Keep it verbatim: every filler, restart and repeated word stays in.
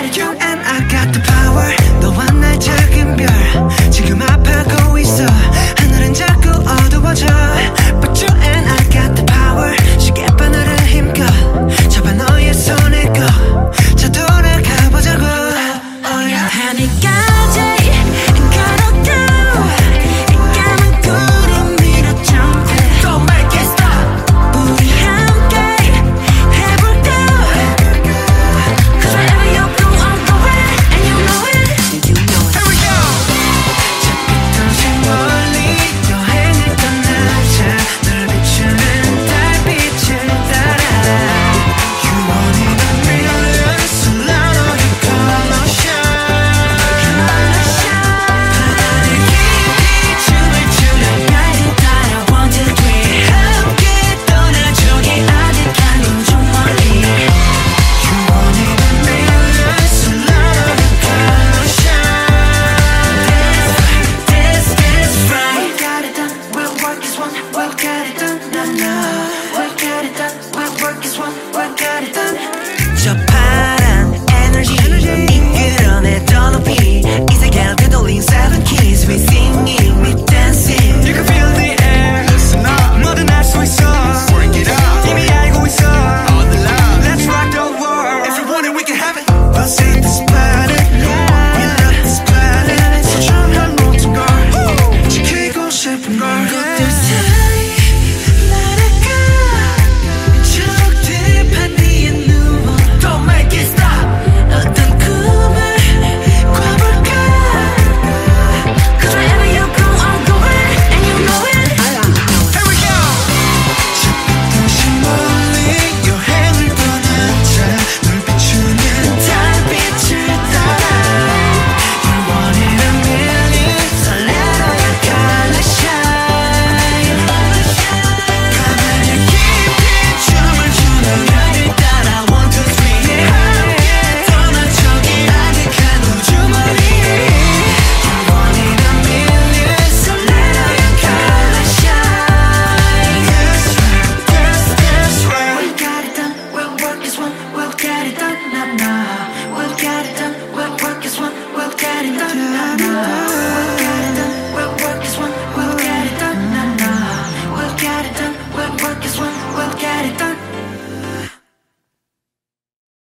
You and I got the power. 너와 날 작은 별 지금 아파하고 있어. 하늘은 자꾸 어두워져. But you and I got the power. 시계바늘을 힘껏 잡아 너의 손을 꺼. 자 돌아가 보자고. Oh yeah. 하늘까지 걸어가. 까만 구름 위로 jump. Don't make it stop. 우리 함께 해볼까. Cause wherever you go I'll go where. And you know it. You know it. Here we go. 저 빛도신 멀리 여행을 떠나자. 널 비추는 달빛을 따라. You want it a million. So let all your color shine. 바다를 깊이 춤을 추려. 나를 따라 one two three. 함께 떠나 저기 아득한 우주 멀리. You want it a million. So let all your color shine. This, this, right. We got it done. We'll work as one. We'll get it done. Nah, nah. We'll get it done. We'll work as one. We'll get it done. 저 파란 에너지 이끌어내 더 높이 이 세계를 되돌린 seven keys. We singing, we dancing. You can feel the air. Listen up. 뭐든 할 수 있어. Work it out. 이미 알고 있어. All the love. Let's rock the world. If you want it, we can have it. We'll save this planet. We love this planet. 소중한 모든 걸 지키고 싶은 걸. 꽃들 사이 날아가. 저들 판 위에 누워. Don't make it stop. 어떤 꿈을 꿔볼까. Cause wherever you go I'll go where. And you know it. Here we go. 저 빛도신 멀리 여행을 떠나자. 널 비추는 달빛을 따라. You want it a million. So let all your color shine. 가만히 깊이 춤을 추는 나를 따라 one two three. 함께 떠나 저기 아득한 우주 멀리. You want it a million. So let all your color shine. That's right, that's, that's right. We got it done. We'll work as one. We'll get it done. Nah, nah. We'll get it done.